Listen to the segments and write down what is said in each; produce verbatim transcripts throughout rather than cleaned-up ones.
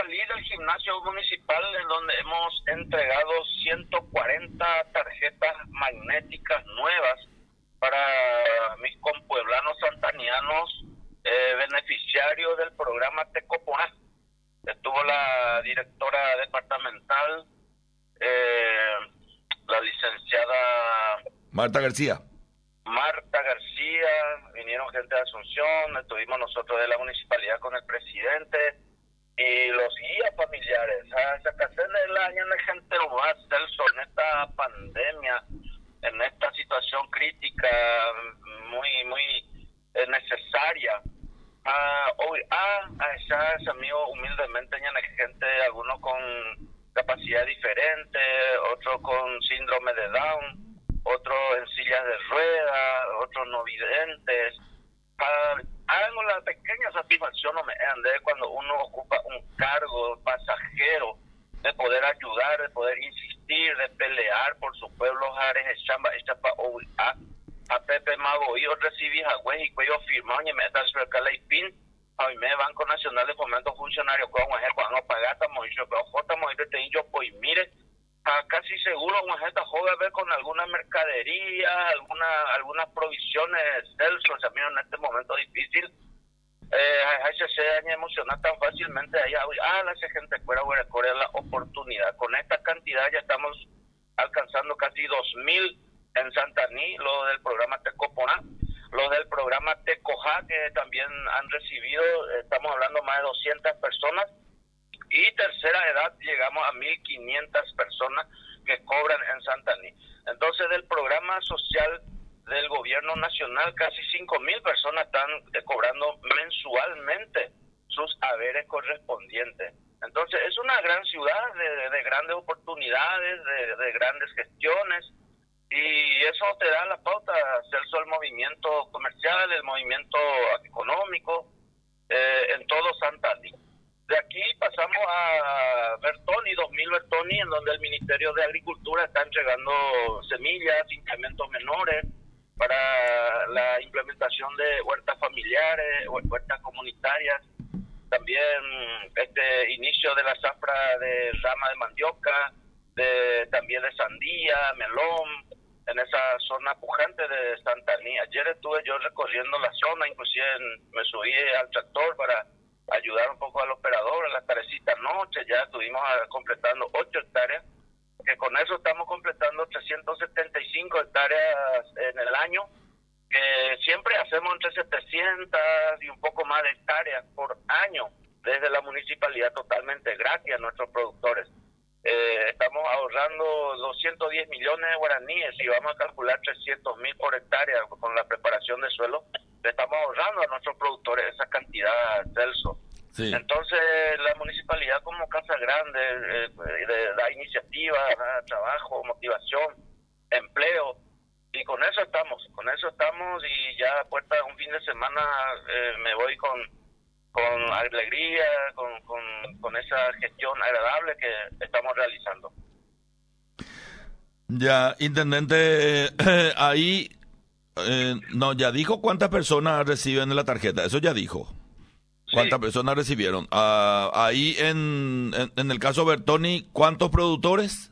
salí del gimnasio municipal en donde hemos entregado ciento cuarenta tarjetas magnéticas nuevas para mis compueblanos santanianos eh, beneficiarios del programa Tecoponá. Estuvo la directora departamental, eh, la licenciada Marta García. Marta García, vinieron gente de Asunción, estuvimos nosotros de la municipalidad con el presidente y los guías familiares. Se casé el año de gente más, Celso, en esta pandemia, en esta situación crítica muy, muy eh, necesaria. Ah, hoy, ah, allá es amigo humildemente, hay gente, algunos con capacidad diferente, otros con síndrome de Down, otros en sillas de ruedas, otros no videntes. Ah, hago la pequeña satisfacción, no me ande, cuando uno ocupa un cargo pasajero, de poder ayudar, de poder insistir, de pelear por su pueblo, Jares, Chamba, Echapa, a a Pepe Mago, yo recibí a güey y cuello firmado y me está cerca la IPIN, a mí me Banco Nacional de Fomento Funcionario, con un cuando pagata, moisho, pero jota, moisho, te yo, pues mire, casi seguro una gente joven a ver con alguna mercadería, alguna algunas provisiones, Celso, también en este momento difícil, eh, se se emocionar tan fácilmente ahí, ah, la gente fuera a correr la oportunidad, con esta cantidad ya estamos alcanzando casi dos mil en Santaní, lo del programa Tecoponá, los del programa Tecojá, que también han recibido, estamos hablando más de doscientas personas, y tercera edad llegamos a mil quinientas personas que cobran en Santaní. Entonces, del programa social del gobierno nacional, casi cinco mil personas están eh, cobrando mensualmente sus haberes correspondientes. Entonces, es una gran ciudad de, de, de grandes oportunidades, de, de grandes gestiones, y eso te da la pauta, Celso, el movimiento comercial, el movimiento económico, eh, en todo Santaní. De aquí pasamos a Bertoni, dos mil Bertoni, en donde el Ministerio de Agricultura está entregando semillas, incrementos menores para la implementación de huertas familiares, huertas comunitarias. También este inicio de la zafra de rama de mandioca, de, también de sandía, melón, en esa zona pujante de Santaní. Ayer estuve yo recorriendo la zona, inclusive en, me subí al tractor para ayudar un poco al operador en la tardecita noche, ya estuvimos completando ocho hectáreas, que con eso estamos completando trescientas setenta y cinco hectáreas en el año, que siempre hacemos entre setecientas y un poco más de hectáreas por año, desde la municipalidad, totalmente gratis a nuestros productores. Eh, estamos ahorrando doscientos diez millones de guaraníes y vamos a calcular trescientos mil por hectárea con la preparación de suelo. Le estamos ahorrando a nuestros productores esa cantidad, Celso. Sí. Entonces, la municipalidad como Casa Grande eh, de, da iniciativa, da trabajo, motivación, empleo, y con eso estamos, con eso estamos, y ya a puerta de un fin de semana eh, me voy con con alegría, con, con, con esa gestión agradable que estamos realizando. Ya, intendente, eh, ahí, eh, no, ya dijo cuántas personas reciben la tarjeta, eso ya dijo. ¿Cuántas sí. personas recibieron? Uh, ahí en, en, en el caso Bertoni, ¿cuántos productores?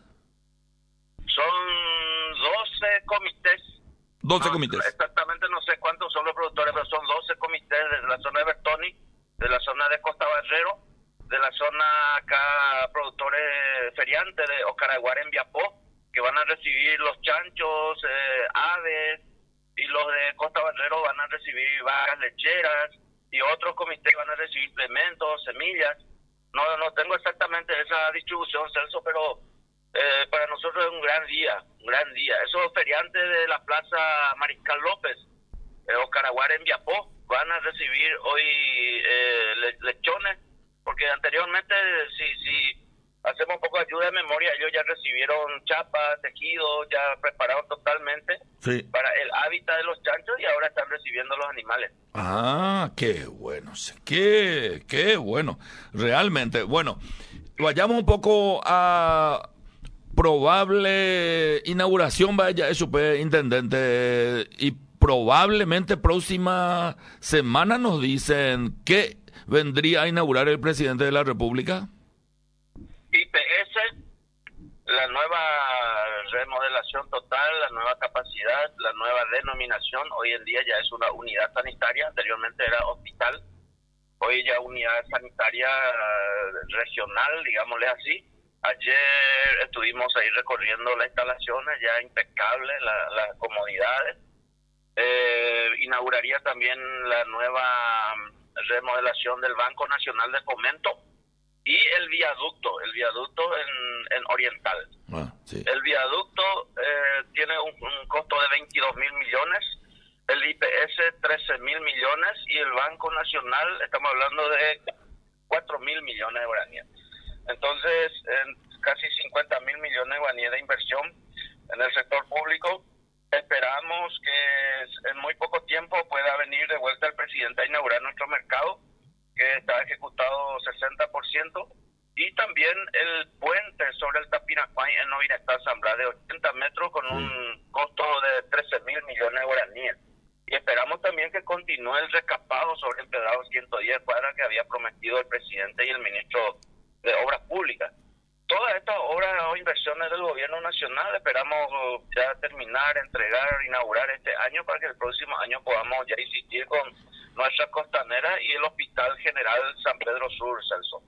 Son doce comités. doce no, comités. Exactamente no sé cuántos son los productores, pero son doce comités desde la zona de Bertoni, de la zona de Costa Barrero, de la zona acá productores feriantes de Ocaraguar en Viapó, que van a recibir los chanchos, eh, aves, y los de Costa Barrero van a recibir vacas lecheras, y otros comités van a recibir implementos, semillas. No no tengo exactamente esa distribución, Celso, pero eh, para nosotros es un gran día, un gran día. Esos feriantes de la Plaza Mariscal López, eh, Ocaraguar en Viapó, van a recibir hoy eh, le, lechones, porque anteriormente, si si hacemos un poco de ayuda de memoria, ellos ya recibieron chapas, tejidos, ya preparados totalmente sí. para el hábitat de los chanchos, y ahora están recibiendo los animales. Ah, qué bueno, qué, qué bueno, realmente. Bueno, vayamos un poco a probable inauguración, vaya, eso, pues, intendente, y probablemente próxima semana nos dicen que vendría a inaugurar el presidente de la República. la nueva remodelación total, la nueva capacidad, la nueva denominación, hoy en día ya es una unidad sanitaria, anteriormente era hospital, hoy ya unidad sanitaria regional, digámosle así. Ayer estuvimos ahí recorriendo las instalaciones, ya impecables, la, las comodidades. Eh, inauguraría también la nueva remodelación del Banco Nacional de Fomento y el viaducto, el viaducto en, en Oriental. Ah, sí. El viaducto eh, tiene un, un costo de veintidós mil millones, el I P S trece mil millones y el Banco Nacional, estamos hablando de cuatro mil millones de guaraníes. Entonces, en casi cincuenta mil millones de guaraníes de inversión en el sector público. Esperamos que en muy poco tiempo pueda venir de vuelta el presidente a inaugurar nuestro mercado, que está ejecutado sesenta por ciento, y también el puente sobre el Tapiracuay en Novinestá Zambra de ochenta metros con un costo de trece mil millones de guaraníes. Y esperamos también que continúe el rescapado sobre el pedazo ciento diez cuadras que había prometido el presidente y el ministro de Obras Públicas. Todas estas obras o inversiones del gobierno nacional esperamos ya terminar, entregar, inaugurar este año para que el próximo año podamos ya insistir con nuestra costanera y el Hospital General San Pedro Sur, Celso.